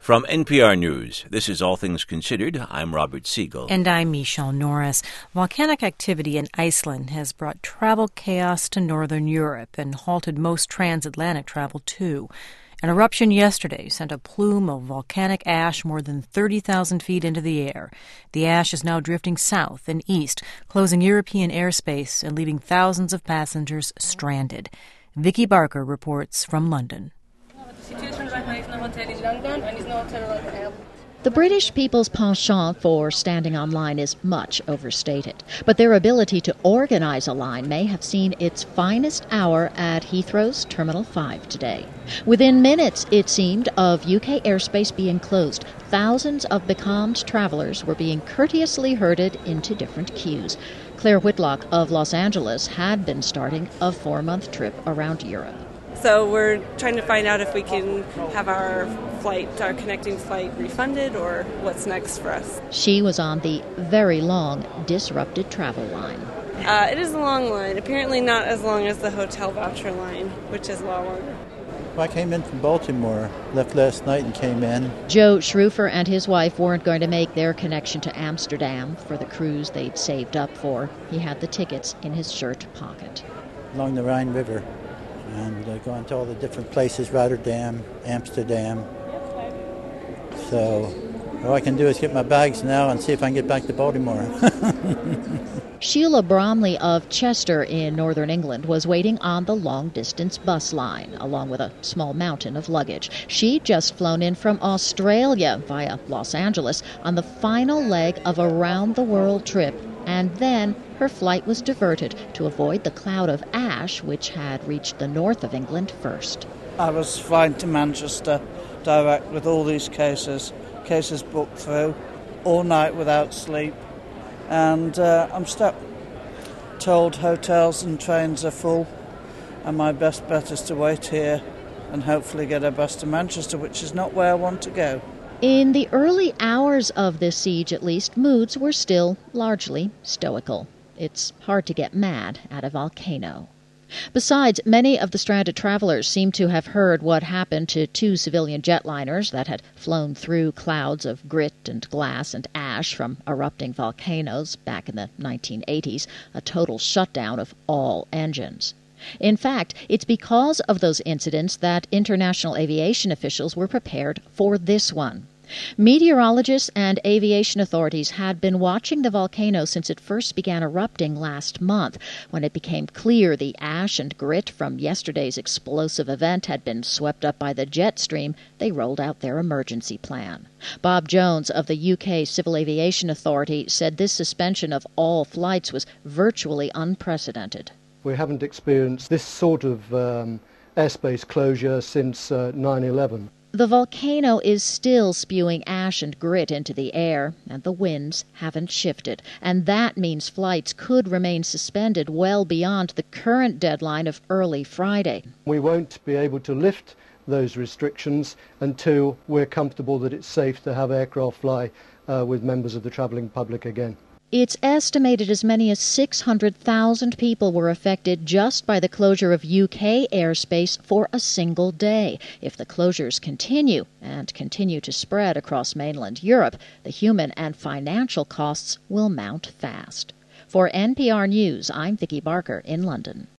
From NPR News, this is All Things Considered. I'm Robert Siegel. And I'm Michelle Norris. Volcanic activity in Iceland has brought travel chaos to northern Europe and halted most transatlantic travel, too. An eruption yesterday sent a plume of volcanic ash more than 30,000 feet into the air. The ash is now drifting south and east, closing European airspace and leaving thousands of passengers stranded. Vicky Barker reports from London. The British people's penchant for standing on line is much overstated, but their ability to organize a line may have seen its finest hour at Heathrow's Terminal 5 today. Within minutes, it seemed, of UK airspace being closed, thousands of becalmed travelers were being courteously herded into different queues. Claire Whitlock of Los Angeles had been starting a 4-month trip around Europe. So we're trying to find out if we can have our connecting flight refunded, or what's next for us. She was on the very long, disrupted travel line. It is a long line, apparently not as long as the hotel voucher line, which is a lot longer. I came in from Baltimore, left last night and came in. Joe Schroefer and his wife weren't going to make their connection to Amsterdam for the cruise they'd saved up for. He had the tickets in his shirt pocket. Along the Rhine River. And going to all the different places, Rotterdam, Amsterdam. So all I can do is get my bags now and see if I can get back to Baltimore. Sheila Bromley of Chester in northern England was waiting on the long-distance bus line, along with a small mountain of luggage. She'd just flown in from Australia via Los Angeles on the final leg of a round-the-world trip, and then her flight was diverted to avoid the cloud of ash which had reached the north of England first. I was flying to Manchester direct with all these cases booked through, all night without sleep, and I'm stuck. Told hotels and trains are full, and my best bet is to wait here and hopefully get a bus to Manchester, which is not where I want to go. In the early hours of this siege, at least, moods were still largely stoical. It's hard to get mad at a volcano. Besides, many of the stranded travelers seem to have heard what happened to 2 civilian jetliners that had flown through clouds of grit and glass and ash from erupting volcanoes back in the 1980s, a total shutdown of all engines. In fact, it's because of those incidents that international aviation officials were prepared for this one. Meteorologists and aviation authorities had been watching the volcano since it first began erupting last month. When it became clear the ash and grit from yesterday's explosive event had been swept up by the jet stream, they rolled out their emergency plan. Bob Jones of the UK Civil Aviation Authority said this suspension of all flights was virtually unprecedented. We haven't experienced this sort of airspace closure since 9/11. The volcano is still spewing ash and grit into the air, and the winds haven't shifted. And that means flights could remain suspended well beyond the current deadline of early Friday. We won't be able to lift those restrictions until we're comfortable that it's safe to have aircraft fly with members of the travelling public again. It's estimated as many as 600,000 people were affected just by the closure of UK airspace for a single day. If the closures continue and continue to spread across mainland Europe, the human and financial costs will mount fast. For NPR News, I'm Vicky Barker in London.